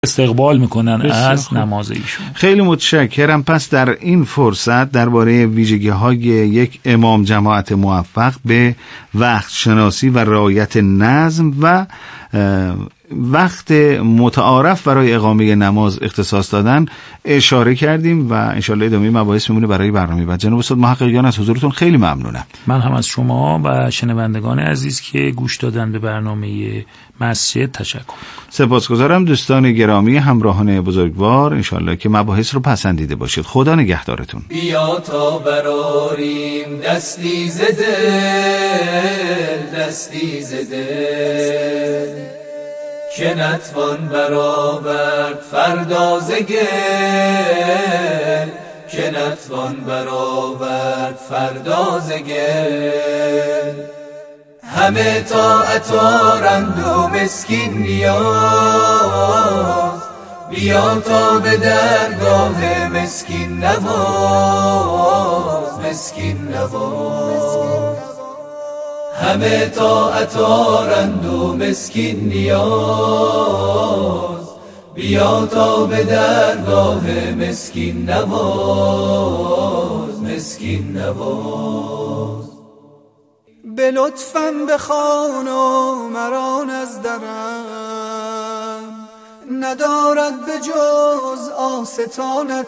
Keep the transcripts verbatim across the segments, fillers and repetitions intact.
استقبال میکنن از نماز ایشون. خیلی متشکرم. پس در این فرصت درباره ویژگی های یک امام جماعت موفق به وقت شناسی و رعایت نظم و وقت متعارف برای اقامه نماز اختصاص دادن اشاره کردیم و انشالله ادامه مباحث میمونه برای برنامه بعد. جناب استاد محققیان از حضورتون خیلی ممنونم. من هم از شما و شنوندگان عزیز که گوش دادن به برنامه مسجد تشکر. سپاسگزارم. دوستان گرامی همراهان بزرگوار، انشالله که مباحث رو پسندیده باشید. خدا نگهدارتون. بیا تا براریم دستی ز دل، دستی ز دل، که نتوان برآورد فردا ز گل، که نتوان برآورد فردا ز گل. همه طاعت آرند و مسکین نیاز، بیا تا به درگاه مسکین نواز، مسکین نواز. همه طاعت آرند و مسکین نیاز، بیا تا به درگاه مسکین نواز، مسکین نواز. به لطفم بخوان و مران از درم، ندارد به جز آستانت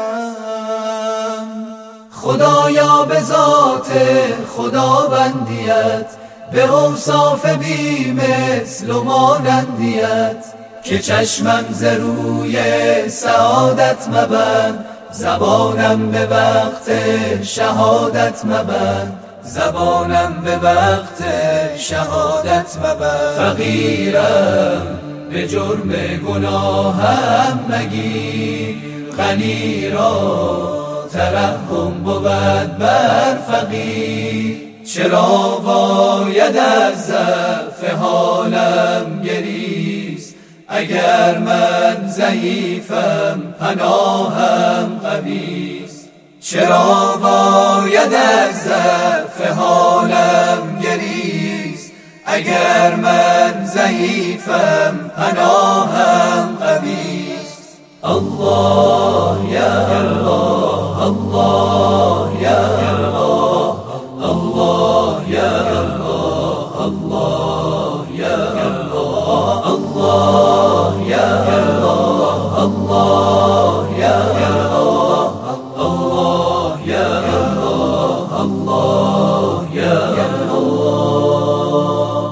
سرم. خدایا به ذات خداوندیت، به اوصاف بی مثل و مانندیت، که چشمم ز روی سعادت مبند، زبانم به وقت شهادت مبند، زبانم به وقت شهادت مبند. فقیرم به جرم گناهم مگیر، غنی را ترحم بود بر فقیر. چرا باید از ضعف حالم گریست، اگر من ضعیفم پناهم قویست. چرا باید از ضعف حالم گریست، اگر من ضعیفم پناهم قویست. الله یا الله، الله یا الله، الله یا الله، الله یا الله، الله یا الله، الله یا الله، الله یا الله، الله یا الله.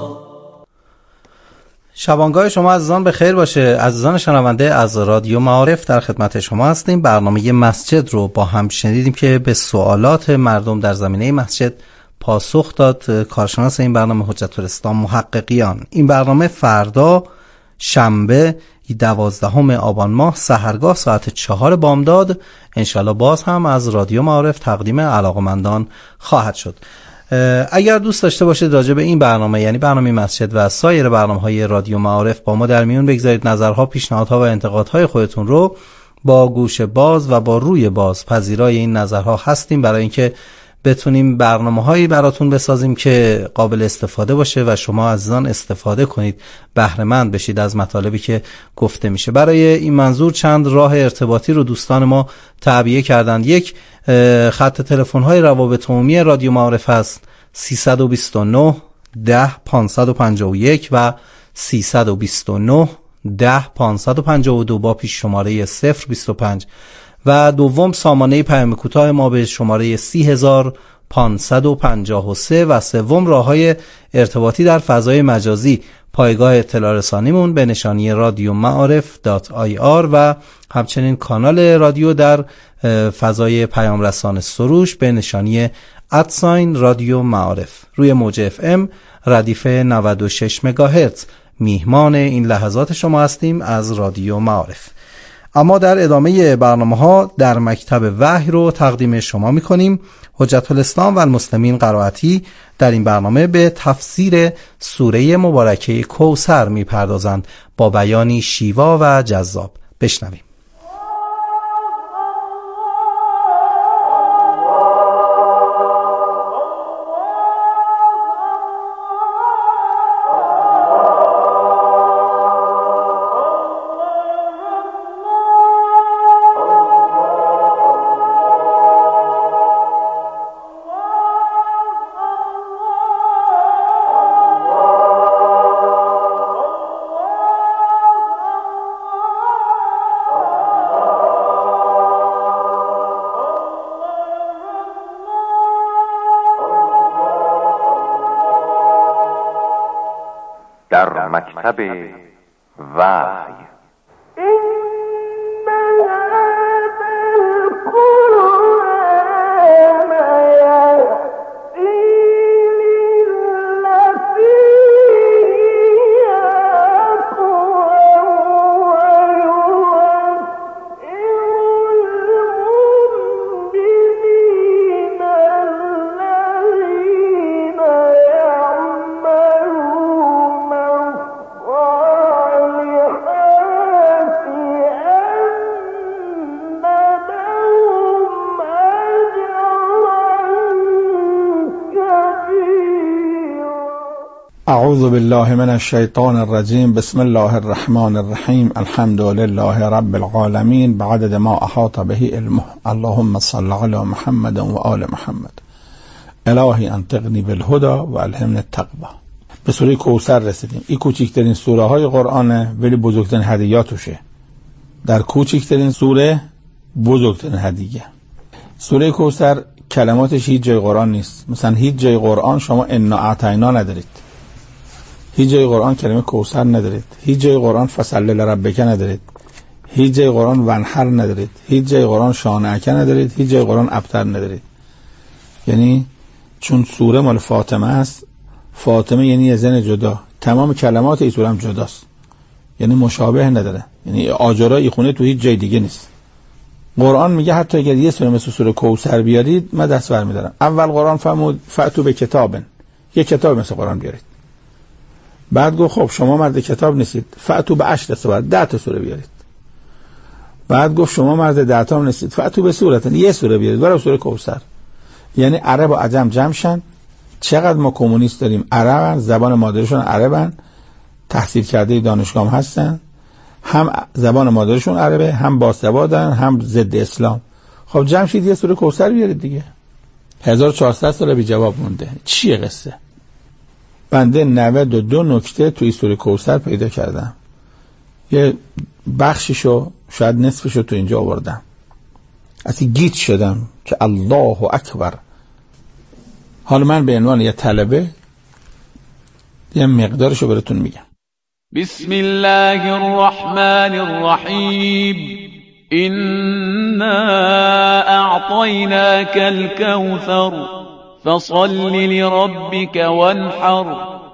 شبانگاه شما عزیزان به خیر باشه. عزیزان شنونده از رادیو معارف در خدمت شما هستیم. برنامه مسجد رو با هم شنیدیم که به سوالات مردم در زمینه مسجد پاسخ داد کارشناس این برنامه حجت الاسلام محققیان. این برنامه فردا شنبه دوازدهم آبان ماه سحرگاه ساعت چهار بامداد انشالله باز هم از رادیو معارف تقدیم علاقمندان خواهد شد. اگر دوست داشته باشید راجع به این برنامه یعنی برنامه مسجد و سایر برنامه‌های رادیو معارف با ما در میون بگذارید، نظرها، پیشنهادها و انتقادهای خودتون رو با گوش باز و با روی باز پذیرای این نظرها هستیم برای اینکه بتونیم برنامه‌هایی براتون بسازیم که قابل استفاده باشه و شما عزیزان استفاده کنید، بهره مند بشید از مطالبی که گفته میشه. برای این منظور چند راه ارتباطی رو دوستان ما تعبیه کردند. یک، خط تلفن‌های روابط عمومی رادیو معارف است سیصد و بیست و نه ده پانصد و پنجاه و یک و سیصد و بیست و نه ده پانصد و پنجاه و دو با پیش شماره صفر بیست و پنج و دوم سامانه پیام کوتاه ما به شماره سی هزار پانصد و پنجاه و سه و سوم راههای ارتباطی در فضای مجازی پایگاه اطلاع رسانیمون به نشانی رادیو معارف دات آی آر و همچنین کانال رادیو در فضای پیام رسان سروش به نشانی ادساین رادیو معارف روی موج اف ام ردیف نود و شش مگاهرتز. میهمان این لحظات شما هستیم از رادیو معارف. اما در ادامه برنامه ها در مکتب وحی رو تقدیم شما می کنیم. حجت الاسلام و المسلمین قرائتی در این برنامه به تفسیر سوره مبارکه کوثر می پردازند با بیانی شیوا و جذاب. بشنویم. مکتب وحی. اعوذ بالله من الشیطان الرجیم. بسم الله الرحمن الرحیم. الحمد لله رب العالمین بعدد ما احاط به علمه. اللهم صل علی محمد و آل محمد. الهی انطقنی بالهدى و الهمنی التقوی. به سوره کوثر رسیدیم. این کوچکترین سوره های قرآنه ولی بزرگترین هدیاتشه. در کوچکترین سوره بزرگترین هدیه. سوره کوثر کلماتش هیچ جای قرآن نیست. مثلا هیچ جای قرآن شما انا اعطینا ندارید. هیچ جای قرآن کلمه کوثر ندارید. هیچ جای قرآن فصل لربک ندارید. هیچ جای قرآن ونحر ندارید. هیچ جای قرآن شانعک ندارید. هیچ جای قرآن ابتر ندارید. یعنی چون سوره مال فاطمه است، فاطمه یعنی یه زن جدا، تمام کلمات این سوره هم جداست، یعنی مشابه نداره. یعنی آجرای خونه تو هیچ جای دیگه نیست. قرآن میگه حتی اگر یه سوره مثل سوره کوثر بیارید من دست برمی‌دارم. اول قرآن فرمود فأتوا به کتابن، یه کتاب مثل قرآن بیارید. بعد گفت خب شما مرد کتاب نیستید، فأتوا به عشر سور، ده تا سوره بیارید. بعد گفت شما مرد ده تا نیستید، فأتوا به سورتن، یه سوره بیارید، برای سوره کوثر. یعنی عرب و عجم جمع شن. چقدر ما کمونیست داریم، عربن، زبان مادرشون عربن، تحصیل کرده دانشگاه هستن، هم زبان مادرشون عربه، هم باسوادن، هم ضد اسلام. خب جمع شید یه سوره کوثر بیارید دیگه. هزار و چهارصد سال بی جواب مونده. چیه قصه؟ بنده نود و دو نکته توی سوره کوثر پیدا کردم. یه بخشیشو شاید نصفشو تو اینجا آوردم. اصلا گیج شدم که الله اکبر. حالا من به عنوان یه طلبه یه مقدارشو براتون میگم. بسم الله الرحمن الرحیم. إنا أعطيناك الكوثر فصل لربك وانحر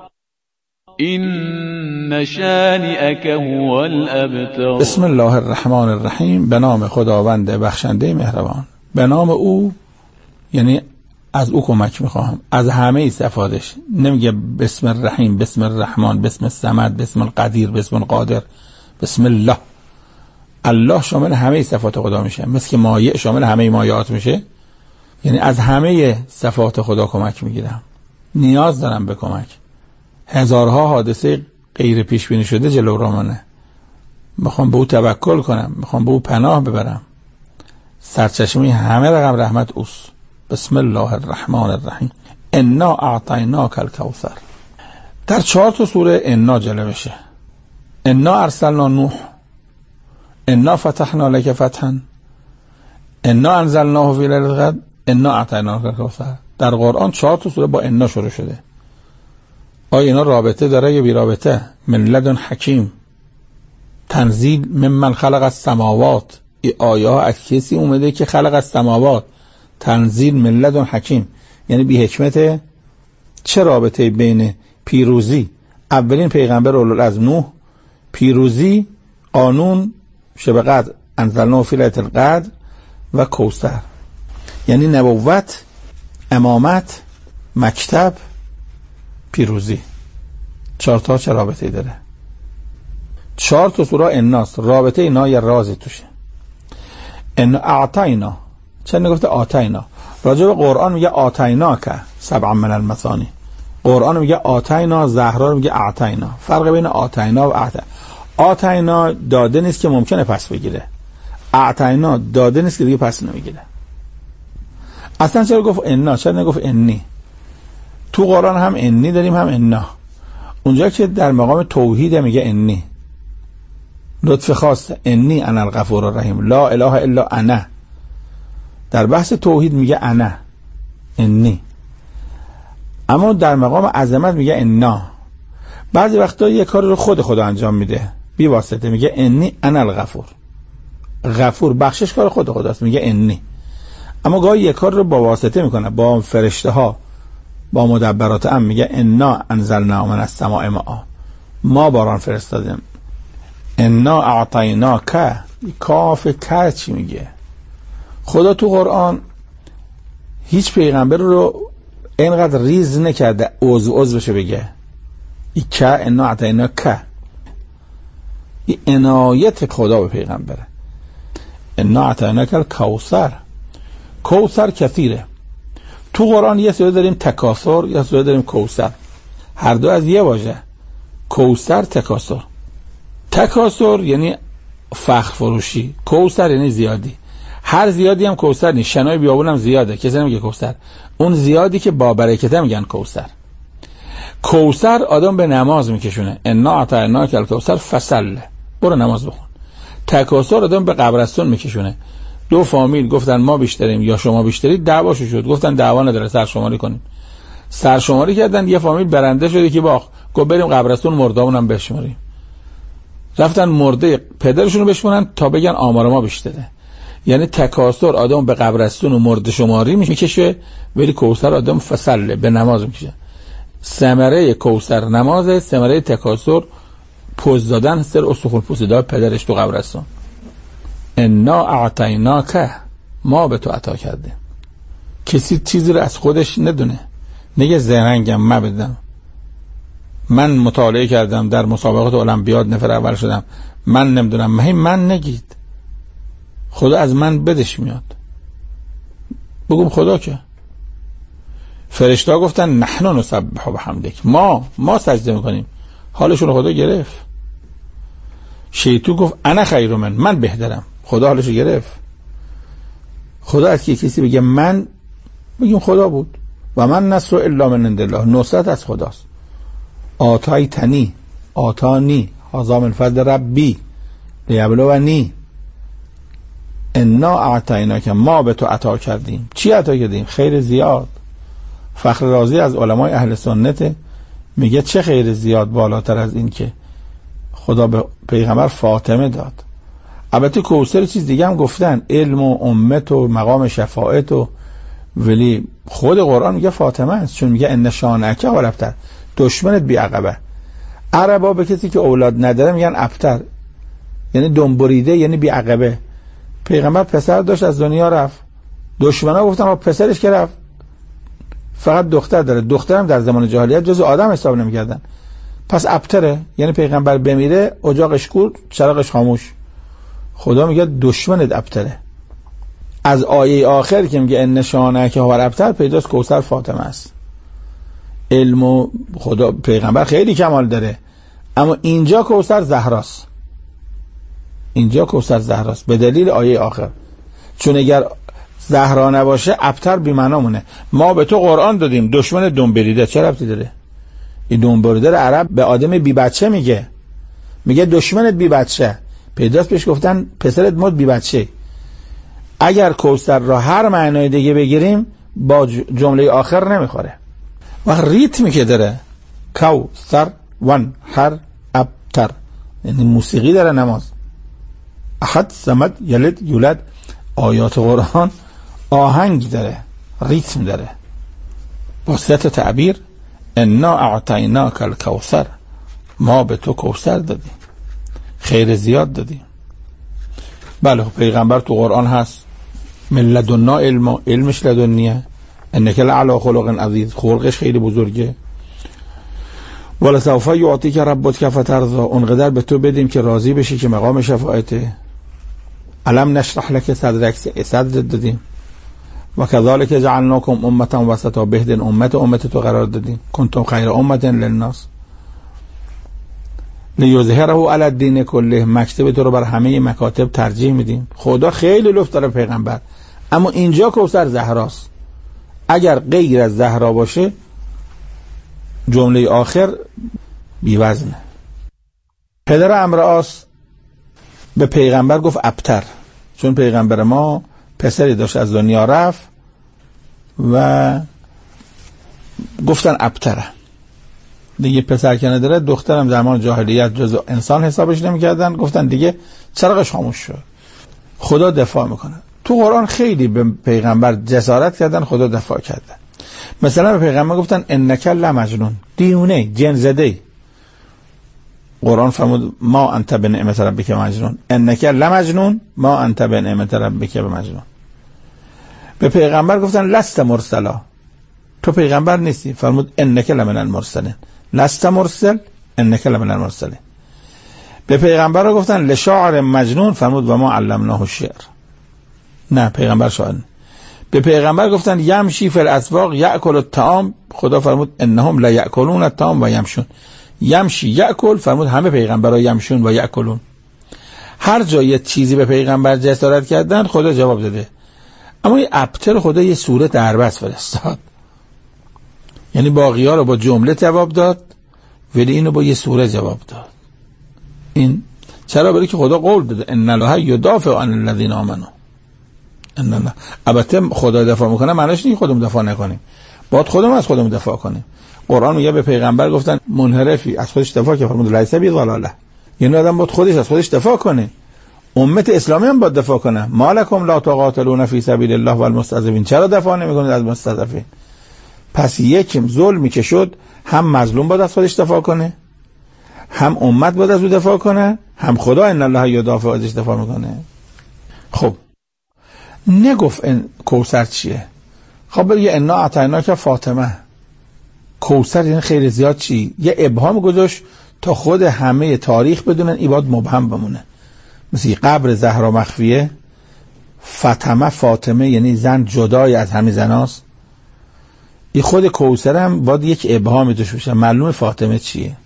إن شانئك هو الأبتر. بسم الله الرحمن الرحیم. به نام خداوند بخشنده مهربان. به نام او، یعنی از او کمک میخواهم، از همه صفاتش. نمیگه بسم الرحیم، بسم الرحمن، بسم الصمد، بسم القدیر، بسم القادر، بسم الله. الله شامل همه صفات خدا میشه، مثل که مایع شامل همه مایعات میشه. یعنی از همه صفات خدا کمک میگیرم، نیاز دارم به کمک. هزارها حادثه غیر پیش بینی شده جلو رامانه، میخوام به او توکل کنم، میخوام به او پناه ببرم. سرچشمه همه رقم رحمت اوست. بسم الله الرحمن الرحیم. انا اعطیناک الکوثر. در چهار تا سوره انا جلوه بشه. انا ارسلنا نوح، انا فتحنا لك فتحا، انا انزلناه فی لیلة القدر، انا اعطیناک الکوثر. در قرآن چهار تا سوره با انا شروع شده. آیا اینا رابطه داره یا بی رابطه؟ من لدن حکیم، تنزیل ممن خلق السماوات. این آیه ها از کسی اومده که خلق السماوات. تنزیل من لدن حکیم یعنی بی حکمت. چه رابطه بین پیروزی اولین پیغمبر اولوالعزم نوح، پیروزی قانون شب قدر انزلناه فی لیلة القدر و کوثر؟ یعنی نبوت، امامت، مکتب، پیروزی. چهار تا چه رابطه‌ای داره؟ چهار تا سوره اناس، رابطه اینا یا رازی توشه. ان اعطینا، چه نگفته آتینا؟ راجع به قرآن میگه آتینا که سبع من المثانی. قرآن میگه آتینا، زهرا رو میگه اعطینا. فرق بین آتینا و اعطینا، آتینا داده نیست که ممکنه پس بگیره، اعطینا داده نیست که دیگه پس نمیگیره. اصلا چرا گفت انا؟ چرا نگفت انی؟ تو قرآن هم انی داریم هم انا. اونجا که در مقام توحید میگه انی، لطف خاص، انی انا الغفور الرحیم، لا اله الا انا. در بحث توحید میگه انا، انی. اما در مقام عظمت میگه انا. بعضی وقتا یه کار رو خود خدا انجام میده بی واسطه، میگه انی انا الغفور. غفور بخشش کار خود خداست، میگه انی. اما گاهی یه کار رو با واسطه میکنه، با فرشته ها، با مدبرات امر، میگه انا انزلنا من السماء ماء، ما باران فرستادیم. انا اعطیناک، کاف که چی میگه؟ خدا تو قرآن هیچ پیغمبر رو اینقدر ریز نکرده عضو عضو بشه بگه ای که انا اعطیناک. این عنایت خدا به پیغمبره. انا اعطیناک الکوثر. کوثر کثیره. تو قرآن یه سوره داریم تکاثر، یه سوره داریم کوثر، هر دو از یه واژه. کوثر تکاثر. تکاثر یعنی فخر فروشی، کوثر یعنی زیادی. هر زیادی هم کوثر نیست. شنای بیابون هم زیاده، کسی نمیگه کوثر. اون زیادی که با برکته میگن کوثر. کوثر آدم به نماز میکشونه. انا اعطیناک الکوثر فصل، برو نماز بخون. تکاثر آدم به قبرستون میکشونه. دو فامیل گفتن ما بیشتریم یا شما بیشترید، دعواشو شد، گفتن دعوا نداره، سرشماری کنیم. سرشماری کردن، یه فامیل برنده شد که باخ، گفت بریم قبرستون مردامونم بشماریم. رفتن مرده پدرشون رو بشمارن تا بگن آمار ما بیشتره. یعنی تکاثر آدم به قبرستون و مرده شماری میکشه، ولی کوثر آدم فصل به نماز میکشه. ثمره کوثر نمازه، ثمره تکاثر پوز دادن سر استخوان پوسیده پدرش تو قبرستون. انا اعطیناک، ما به تو عطا کردیم. کسی چیزی رو از خودش ندونه، نگه زرنگم ما بدم، من مطالعه کردم در مسابقات المپیاد نفر اول شدم، من نمیدونم، مهم من نگید. خدا از من بدش میاد. بگم خدا که فرشته گفتن نحن نسبح بحمدک، ما ما سجده میکنیم. حالشون خدا گرفت. شیطان گفت انا خیر من، من بهترم. خدا حالشو گرفت. خدا از کی کسی بگه من، بگیم خدا بود. و من نصر الا من عند الله، نصرت از خداست. آتایتنی، آتانی، هذا من فضل ربی لیبلونی. انا اعطیناک، ما به تو عطا کردیم. چی عطا کردیم؟ خیر زیاد. فخر رازی از علمای اهل سنت میگه چه خیر زیاد بالاتر از این که خدا به پیغمبر فاطمه داد. البته کوثر چیز دیگه هم گفتن، علم و امت و مقام شفاعت و، ولی خود قرآن میگه فاطمه است، چون میگه ان شانئک هو الابتر، دشمنت بی عقبه. عربا به کسی که اولاد نداره میگن ابتر، یعنی دنبریده، یعنی بی عقبه. پیغمبر پسر داشت از دنیا رفت، دشمنا گفتن پسرش که رفت فقط دختر داره، دخترم در زمان جاهلیت جز آدم حساب نمی‌کردن، پس ابتره، یعنی پیغمبر بمیره اجاقش کور، چراغش خاموش. خدا میگه دشمنت ابتره. از آیه آخر که میگه ان شانئک هو الابتر پیداست کوثر فاطمه است. علم و خدا پیغمبر خیلی کمال داره، اما اینجا کوثر زهراست. اینجا کوثر زهراست به دلیل آیه آخر، چون اگر زهرا نباشه ابتر بی معنا مونه. ما به تو قرآن دادیم، دشمن دنبریده چه ربطی داره؟ این دنبریده عرب به آدم بی بچه میگه، میگه دشمنت بی بچه. پیداست بهش گفتن پسرت مرد بی بچه. اگر کوثر را هر معنای دیگه بگیریم با جمله آخر نمیخوره. و ریتمی که داره، کوثر ون هر ابتر، یعنی موسیقی داره نماز. احد صمد یلد یولد، آیات قرآن آهنگ داره، ریتم داره. با صحت تعبیر انا اعطیناک الکوثر، ما به تو کوثر دادیم، خیر زیاد دادیم. بله پیغمبر تو قرآن هست من لدنا علم، علمش لدنیه. انک لعلی خلق عظیم، خلقش خیلی بزرگه. ولا سوف یعطیک ربک فترضی، اونقدر به تو بدیم که راضی بشی که مقام شفاعته. علم نشرح لك صدرک، صدر دادیم. و کذالک جعلناکم امه وسطا، بهترین امت امت تو قرار دادیم. کنتم خیر امه للناس لیظهره علی الدین کله، مکتب تو رو بر همه مکاتب ترجیح میدیم. خدا خیلی لطف داره پیغمبر، اما اینجا کوثر زهراست. اگر غیر از زهرا باشه جمله آخر بی‌وزنه. پدر امرآس به پیغمبر گفت ابتر، چون پیغمبر ما پسری داشت از دنیا رفت و گفتن ابتره. دیگه پسر که نداره، دخترم زمان جاهلیت جزء انسان حسابش نمی‌کردن، گفتن دیگه چراغش خاموش شد. خدا دفاع میکنه. تو قرآن خیلی به پیغمبر جسارت کردن، خدا دفاع کردن. مثلا به پیغمبر گفتن انک لمجنون، دیونه، جن زده. قرآن فرمود ما انت بنعمت ربک مجنون، انک لمجنون ما انت بنعمت ربک بمجنون. به پیغمبر گفتن لست مرسلا، تو پیغمبر نیستی، فرمود انک لمن المرسلین، لست مرسل انک لمن المرسلین. به پیغمبر رو گفتن لشاعر مجنون، فرمود و ما علمناه الشعر، نه پیغمبر شاعر. به پیغمبر گفتن یمشی فی الاسواق یاکل الطعام، خدا فرمود انهم لا یاکلون الطعام و یمشون. یمشی یاکل، فرمود همه پیغمبرها یمشون و یاکلون. هر جای یه چیزی به پیغمبر جسارت کردن خدا جواب داده. اما این ابتر خدا یه سوره دربست فرستاد، یعنی باقی‌ها رو با جمله جواب داد ولی اینو با یه سوره جواب داد. این چرا؟ برای که خدا قول داده ان الله یدافع عن الذین آمنوا. ان الله، البته خدا دفاع میکنه معنیش نیست خودمون دفاع نکنیم، باید خودمون از خودمون دفاع کنیم. قرآن میگه به پیغمبر گفتن منحرفی، از خودش دفاع که فرمود لیس بی ضلاله، یعنی آدم باید خودش از خودش دفاع کنه. امت اسلامی هم باید دفاع کنه. مالکم لا تقاتلون فی سبیل الله والمستضعفین، چرا دفاع نمیکنید از مستضعفین؟ پس یک ظلمی که شد، هم مظلوم باید از خودش دفاع کنه، هم امت باید از او دفاع کنه، هم خدا ان الله یدافع ازش دفاع میکنه. خب نگفت این کوثر چیه؟ خب بگه انا اعطیناک فاطمه، کوثر یعنی خیلی زیاد چی؟ یه ابهام گذاشت تا خود همه تاریخ بدونن این باید مبهم بمونه. مثل قبر زهرا مخفیه، فاطمه فاطمه یعنی زن جدای از همه زناست. این خود کوثر هم باید یک ابهامی توش بشه، معلوم فاطمه چیه.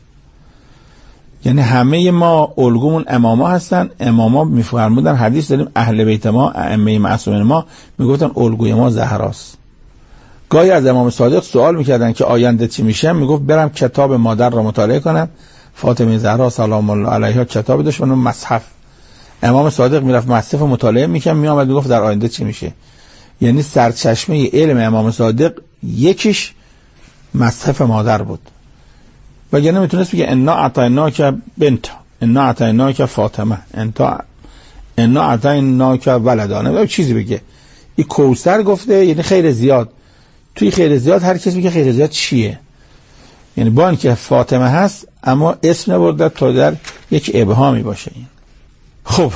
یعنی همه ما الگومون اماما هستن. اماما میفرمودن، حدیث داریم اهل بیت ما ائمه معصومین ما میگفتن الگوی ما زهراست. گاهی از امام صادق سوال میکردن که آینده چی میشه، میگفت برم کتاب مادر را مطالعه کنم. فاطمه زهرا سلام الله علیها کتاب داشت اون مصحف. امام صادق میرفت مصحف مطالعه میکرد، میآمد میگفت در آینده چی میشه. یعنی سرچشمه علم امام صادق یکیش مصحف مادر بود. وگرنه میتونست بگه انا اعطیناک بنت، انا اعطیناک فاطمه، انتا انا اعطیناک ولدانه، چیزی بگه. این کوثر گفته یعنی خیر زیاد. توی خیر زیاد هر کسی میگه خیر زیاد چیه، یعنی با اینکه فاطمه هست اما اسم نبرده تا در یک ابهامی باشه. این خب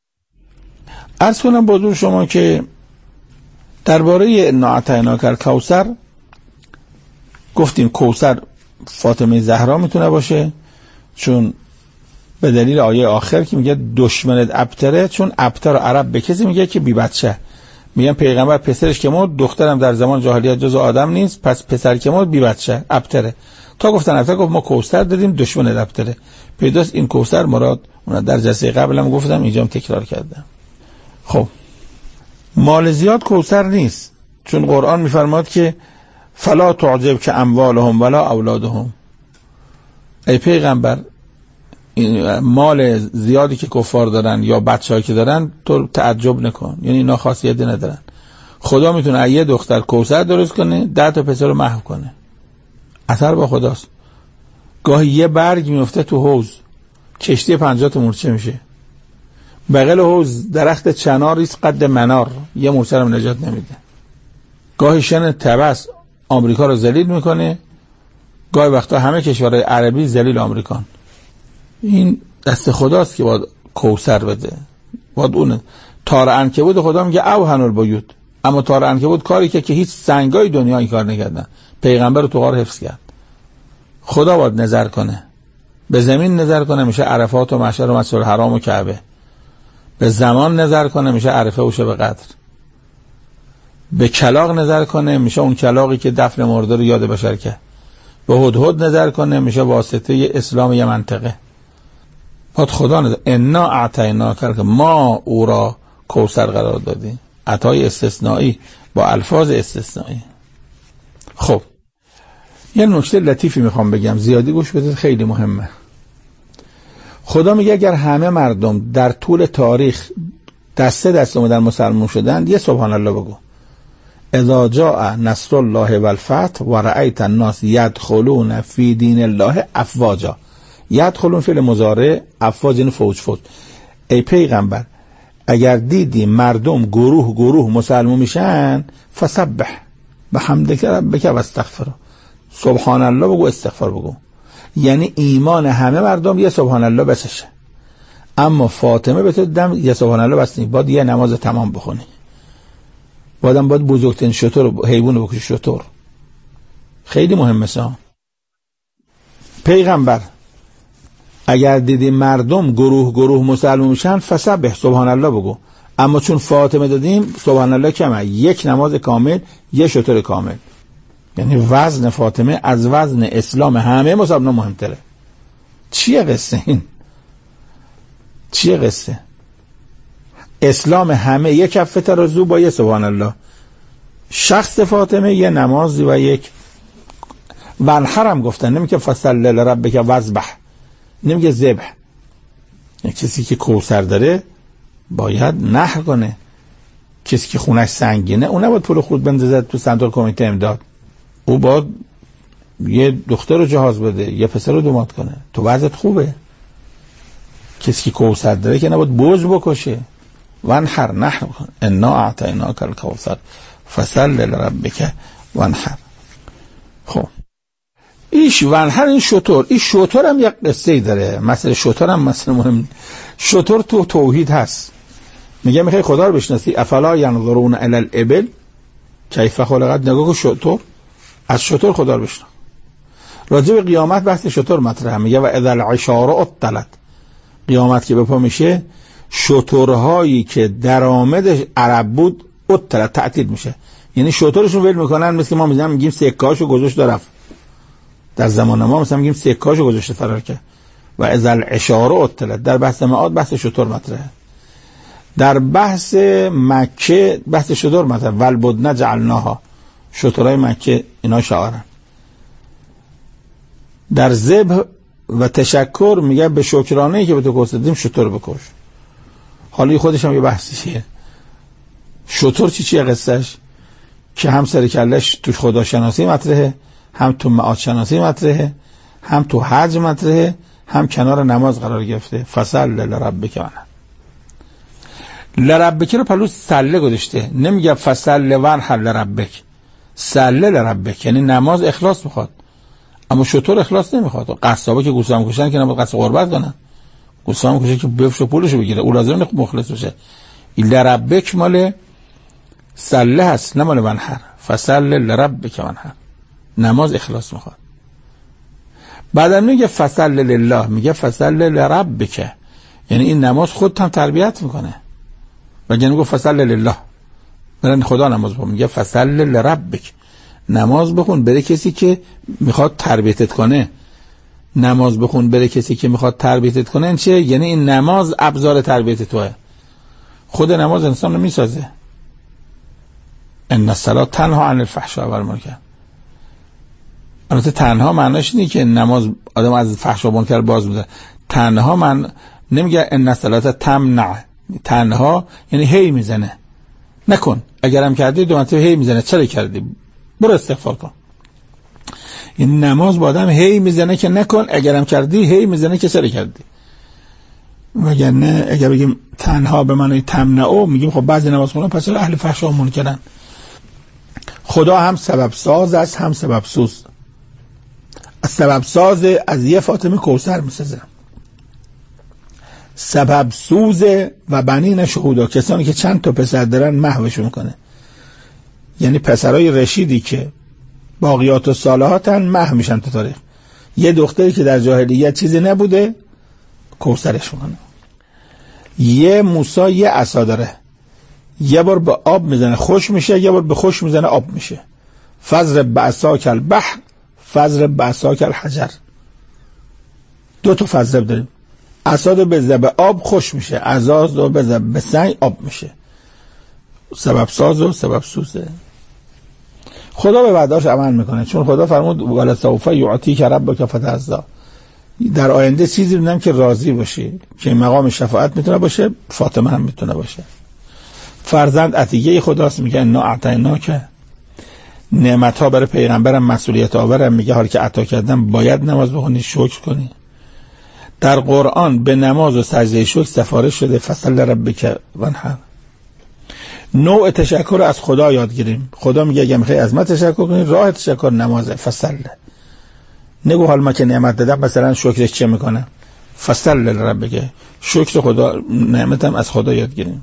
عرض کنم با شما که درباره انا اعطیناک الکوثر گفتیم کوثر فاطمه زهرا میتونه باشه، چون به دلیل آیه آخر که میگه دشمنت ابتره، چون ابتر عرب به کسی میگه که بی بچه، میگن پیغمبر پسرش که مرد، دخترم در زمان جاهلیت جزء آدم نیست، پس پسر که مرد بی بچه ابتره. تا گفتن ابتر، گفت ما کوثر دادیم دشمنت ابتره. پیداست این کوثر مراد اون در جلسه قبلم گفتم، اینجام تکرار کردم. خب مال زیاد کوثر نیست، چون قرآن میفرماد که فلا تعجب که اموالهم ولا اولادهم. ای پیغمبر این مال زیادی که کفار دارن یا بچه‌ای که دارن تو تعجب نکن، یعنی اینا خاصیتی ندارن. خدا میتونه یه دختر کوثر درست کنه، ده تا پسر رو محو کنه. اثر با خداست. گاهی یه برگ میفته تو حوض، کشتی پنجاه تا مورچه میشه. بغل حوض درخت چنار ریز قد منار، یه مورچه رو نجات نمیده. گاهی شن تبس آمریکا رو ذلیل میکنه، گاهی وقتا همه کشورهای عربی ذلیل آمریکان. این دست خداست که باید کوثر بده، باید اون تار عنکبوت خدا میگه اوهن البیوت، اما تار عنکبوت کاری که که هیچ سنگای دنیا این کار نکردن، پیغمبر رو تو غار حفظ کرد. خدا باید نظر کنه، به زمین نظر کنه میشه عرفات و مشعر و مسجد الحرام و کعبه، به زمان نظر کنه میشه عرفه و شب قدر، به کلاغ نظر کنه میشه اون کلاغی که دفن مرده رو یاد بشر کرد، به هدهد نظر کنه میشه واسطه اسلام یه منطقه. باید خدا نظر. انا اعطیناک، ما او را کوثر قرار دادیم، عطای استثنایی با الفاظ استثنایی. خب یه نکته لطیفی میخوام بگم، زیادی گوش بدید، خیلی مهمه. خدا میگه اگر همه مردم در طول تاریخ دسته دست اومدن مسلمان شدن، یه سبحان الله بگو. اذا جاء نصر الله والفتح و رأیت الناس یدخلون فی دین الله افواجا. یدخلون فعل مضارع، افواج یعنی فوج فوج. ای پیغمبر اگر دیدی مردم گروه گروه مسلمان میشن فسبح بحمدک ربک و استغفر، سبحان الله بگو، استغفار بگو. یعنی ایمان همه مردم یه سبحان الله بسشه، اما فاطمه به تو دم یه سبحان الله بس نیست، باید یه نماز تمام بخونی، بادم باید بزرگترین شطور حیوان بکشی. شطور خیلی مهمه. سا پیغمبر اگر دیدی مردم گروه گروه مسلمان میشن فسبح، سبحان الله بگو. اما چون فاطمه دادیم سبحان الله کمه، یک نماز کامل یه شطور کامل. یعنی وزن فاطمه از وزن اسلام همه مسلمان مهمتره. چیه قصه این؟ چیه قصه؟ اسلام همه یک کفه ترازو با یه سبحان الله، شخص فاطمه یه نمازی و یک ونحرم گفتن، نمیگه فصل لربک وذبح، نمیگه ذبح. کسی که کوثر داره باید نحر کنه، کسی که خونش سنگینه اون نباید پول خود بندازه تو صندوق کمیته امداد، او باید یه دختر رو جهاز بده، یه پسر رو دومات کنه. تو وضعت خوبه. کسی که کوثر داره که نباید بوز بکشه. وانحر، نحر کن. انا اعطیناک الکوثر فصل لربک وانحر. خب ایش وانحر، این شطور، این شطور هم یک قصه داره. مثلا شطور هم مثلا مهم، شطور تو توحید هست. میگه میخوای خدا رو بشناسی، افلا ینظرون الی الابل کیف خلقت، نگاه کن شطور، از شطور خدا رو بشناس. راجع به قیامت بحث شطور مطرحه. میگه و اذا العشار اطلت، قیامت که بپا میشه شطورهایی که درآمدش عرب بود اطلت تعطیل میشه، یعنی شطورشون ول میکنن. مثل ما میگیم میگیم سکه‌اشو گذاشت رفت، در زمان ما مثلا میگیم سکه‌اشو گذاشته فرار کرد. و اذا العشار اطلت، در بحث معاد بحث شطور مطرحه. در بحث مکه بحث شطور مطرحه. والبدن جعلناها، شطورای مکه اینا شعارن. در ذبح و تشکر میگه به شکرانه‌ای که به تو کوسیدیم شطور بکش. حالا خودش هم یه بحثیه. شطور چی چیه قصهش؟ که هم سر کلش تو خداشناسی مطرحه، هم تو معاد شناسی مطرحه، هم تو حج مطرحه، هم کنار نماز قرار گرفته. فصل لربک وانحر. لربک رو پلو سله گذاشته، نمیگه فصل وانحر لربک. سله لربک یعنی نماز اخلاص میخواد، اما شطور اخلاص نمیخواد. قصابا که گوسفند کشن که نباید قصد قربت کنن، گوسفند کشه که بفش پولشو بگیره، او لازم نیست مخلص بشه. لربک مال سله هست نه مال وانحر. فصل لربک وانحر، نماز اخلاص میخواد. بعدم میگه فصل لله، میگه فصل لربک، یعنی این نماز خود هم تربیت میکنه. وگرنه میگه فصل لله برن خدا نماز بخون، میگه فصل لربک، نماز بخون بره کسی که میخواد تربیتت کنه. نماز بخون بره کسی که میخواد تربیتت کنه. این چه؟ یعنی این نماز ابزار تربیت توه، خود نماز انسان رو میسازه. ان الصلاه تنها عن الفحشاء والمنکر. البته تنها معناش اینه که نماز آدم از فحشا و منکر باز می‌داره. تنها من نمیگه ان الصلاه تمنع، تنها یعنی هی میزنه، نکن. اگرم کردی دو مرتبه هی میزنه، چرا کردی؟ برو استغفار کن. این نماز با آدم هی میزنه که نکن، اگرم کردی هی میزنه که چرا کردی. وگرنه اگر بگیم تنها به معنی تمنعو، میگیم خب بعضی نماز خونن پس اهل فحشا و منکرن. خدا هم سبب ساز است هم سبب سوز. از سبب ساز از یه فاطمه کوثر میسازه، سبب سوز و بنین شهودا، کسانی که چند تا پسر دارن محوشون کنه. یعنی پسرای رشیدی که باقیات و صالحاتن محو میشن تو تاریخ. یه دختری که در جاهلیت چیزی نبوده کوثرش کنه. یه موسی یه عصا داره، یه بار به آب میزنه خوش میشه، یه بار به خوش میزنه آب میشه. فضرب بعصاک البحر فضرب بعصاک الحجر. دو تا فضرب داریم، عصا رو بزنه به آب خوش میشه، عصا رو بزنه به سنگ آب میشه. سبب ساز و سبب سوزه. خدا به وعده‌اش عمل میکنه، چون خدا فرمود ولا سوف یعطیک ربک فترضی. در آینده چیزی میدم که راضی باشی، که مقام شفاعت میتونه باشه، فاطمه هم میتونه باشه. فرزند عطیه خداست، میگه انا اعطیناک نعمت ها برای پیغمبرم مسئولیت آورم، میگه حالی که عطا کردم باید نماز بخونی، شکر کنی. در قرآن به نماز و سجده شکر سفارش شده، فصل لربک وانحر. نوع تشکر از خدا یاد گیریم. خدا میگه اگه میخوای از من تشکر کنی، راه تشکر نمازه. فصل نگو حال ما که نعمت دادم مثلا شکرش چه میکنه. فصل لربک، شکر خدا، نعمتم از خدا یاد گیریم.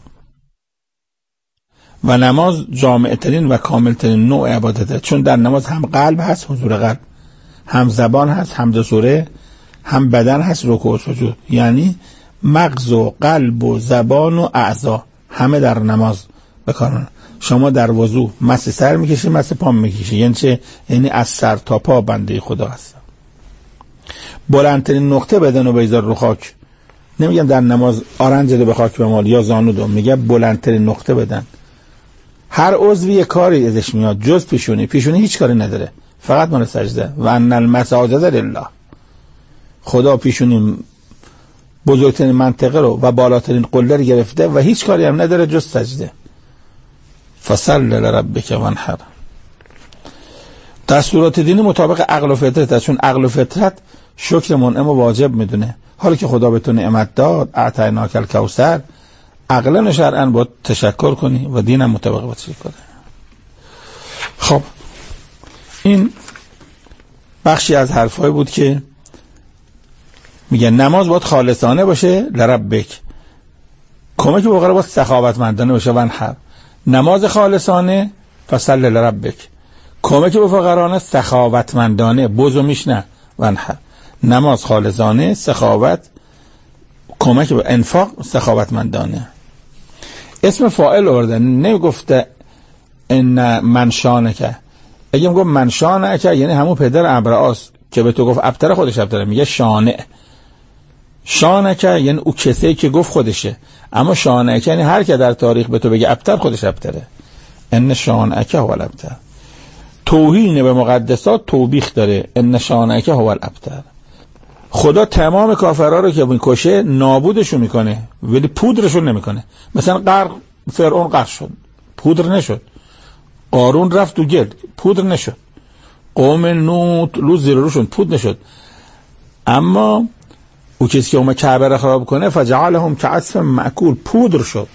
و نماز جامع ترین و کامل ترین نوع عبادته، چون در نماز هم قلب هست، حضور قلب، هم زبان هست، حمد و سوره، هم بدن هست، رکوع و سجود. یعنی مغز و قلب و زبان و اعضا همه در نماز بکارن. شما در وضو مس سر میکشی، مس پا میکشی، یعنی چه؟ یعنی از سر تا پا بنده خدا هست. بلندترین نقطه بدن و بیزار رو خاک. نمیگم در نماز آرنج ده به خاک بمال یا زانو دو، میگه بلندترین نقطه بدن. هر عضوی یه کاری ازش میاد جز پیشونی. پیشونی هیچ کاری نداره، فقط مال سجده. و ان المساجد لله، خدا پیشونی بزرگترین منطقه رو و بالاترین قله رو گرفته و هیچ کاری هم نداره جز سجده. فصل لربک وانحر. دستورات دینی مطابق عقل و فطرت، چون عقل و فطرت شکر منعم و واجب میدونه. حالا که خدا به تو نعمت داد، اعطیناک الکوثر، عقلا و شرعا باید تشکر کنی و دینم مطابق باید تشکر کنی. خب این بخشی از حرفای بود که میگه نماز باید خالصانه باشه، لربک. کمک به فقرا باید سخاوتمندانه باشه، وانحر. نماز خالصانه، فصل لربک. کمک به فقرانه سخاوتمندانه، بزو میشنه، وانحر. نماز خالصانه، سخاوت، کمک به انفاق، سخاوتمندانه. اسم فاعل آورده، نگفته ان من شانکه. اگه میگم من شانکه یعنی همون پدر ابرهاست که به تو گفت ابتر، خودش ابتره، میگه شانع. شانکه یعنی او کسی که گفت خودشه، اما شانکه یعنی هر که در تاریخ به تو بگه ابتر، خودش ابتره. ان شانکه هو الابتر. توهین به مقدسات توبیخ داره، ان شانکه هو الابتر. خدا تمام کافرها رو که میکشه نابودشون میکنه ولی پودرشون نمیکنه. مثلا غرق، فرعون غرق شد، پودر نشد. قارون رفت تو گل، پودر نشد. قوم نوح لوط زیر روشون، پودر نشد. اما او کسی که اومد کعبه را خراب کنه، فجعلهم کعصف مأکول، پودر شد.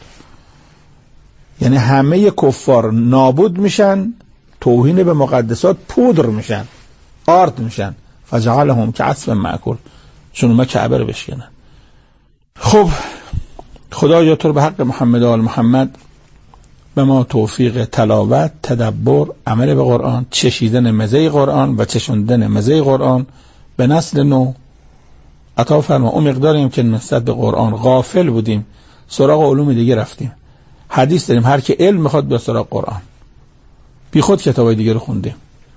یعنی همه کفار نابود میشن، توهین به مقدسات پودر میشن، آرد میشن. فجعلهم کعصف مأکول، چون اومد کعبه رو بشکنن. خب خدایا تو رو به حق محمد و آل محمد به ما توفیق تلاوت، تدبر، عمل به قرآن، چشیدن مزه قرآن و چشوندن مزه قرآن به نسل نو عطا فرما. اون مقداریم که نسبت به قرآن غافل بودیم، سراغ علوم دیگه رفتیم. حدیث داریم هر که علم میخواد به سراغ قرآن، بی خود کتابای دیگه رو خوندیم.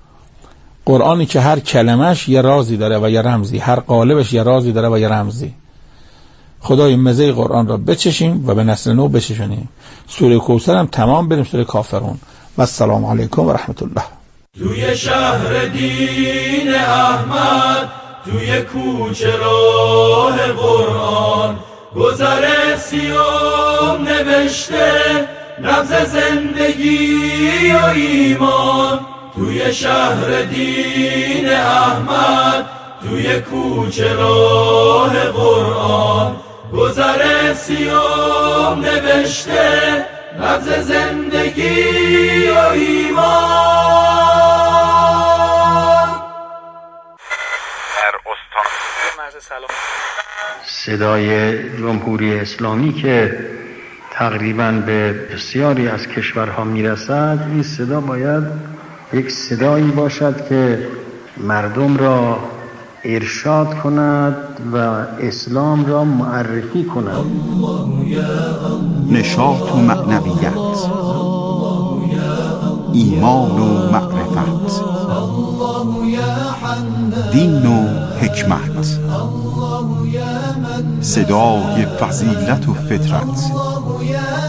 قرآنی که هر کلمش یه رازی داره و یه رمزی، هر قالبش یه رازی داره و یه رمزی. خدای مزه قرآن را بچشیم و به نسل نو بچشونیم. سوره کوثر هم تمام بریم، سوره کافرون. و السلام علیکم و رحمت الله. توی شهر دین احمد، توی کوچه راه قرآن، گذر سیام نوشته رمز زندگی و ایمان. توی شهر دین احمد، توی کوچه راه قرآن، گذر سیام نوشته رمز زندگی و ایمان. صدای جمهوری اسلامی که تقریباً به بسیاری از کشورها میرسد، این صدا باید یک صدایی باشد که مردم را ارشاد کند و اسلام را معرفی کند. نشاط و معنویت، ایمان و معرفت، دین و حکمت، صدای فضیلت و فطرت.